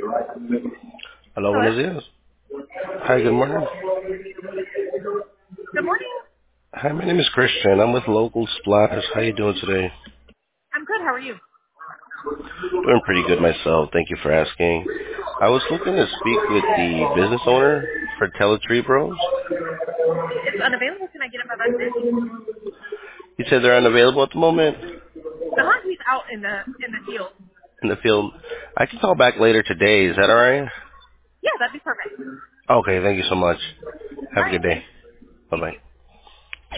Hola, Hello. buenos días. Hi, good morning. Good morning. Hi, my name is Christian. I'm with Local Splash. How you doing today? I'm good. How are you? Doing pretty good myself. Thank you for asking. I was looking to speak with the business owner for Teletree Bros. It's unavailable. Can I get him a message? You said they're unavailable at the moment He's out in the field. in the field. I can call back later today. Is that all right? Yeah, that'd be perfect. Okay, thank you so much. All Have a right. good day. Thanks. You Bye-bye. too.